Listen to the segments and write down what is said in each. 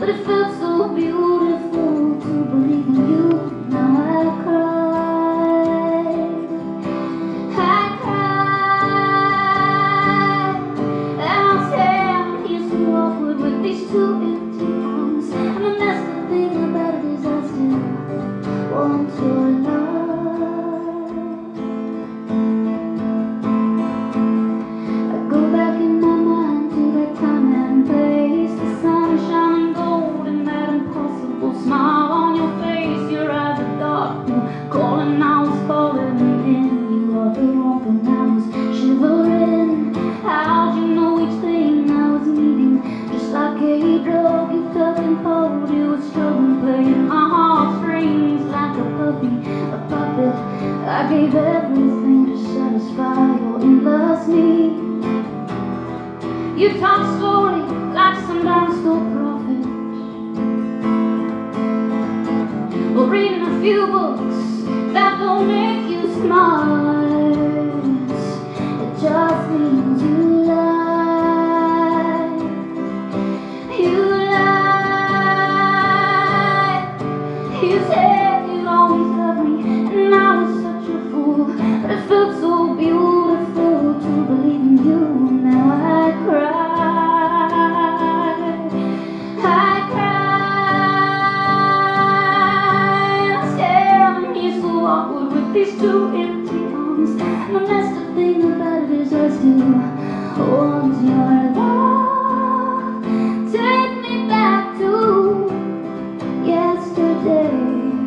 but it felt so beautiful to believe in you. Now I cried, and I'll stand here so awkward with these two empty arms. And the messed up thing about it is I still want your love. I go back in my mind to that time and place, the sun shining gold and that impossible smile on your face. Your eyes are dark blue, calling, I was falling in. You offered warmth and I was shivering. How'd you know each thing I was needing? Just like a drug, you felt and pulled. You were struggling, playing my heartstrings like a puppy, a puppet. I gave everything to satisfy your endless need. You talk slowly like some down-school prophet, or reading a few books that don't make you smart. It just means you lie. You lie. You said you'd always love me, and I was such a fool, but it felt so beautiful to believe in you. Now I cried, I cried. I'm standing here so awkward with these two empty arms, and the messed up thing about it is I still want your love. Take me back to yesterday.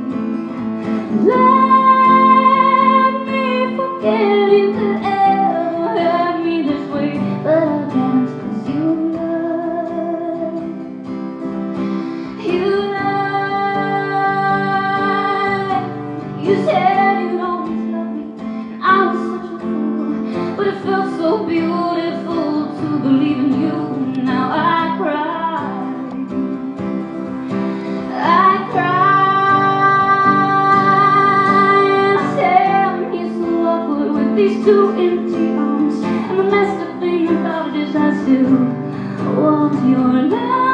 Let me forget you could ever hurt me this way, but I can't, 'cause you lie. You lie. You said you'd always love me, and I was such a fool, but it felt so beautiful to believe in you. Now I cried, I cried. I stand here so awkward with these two empty arms, and the messed up thing about it is I still want your love.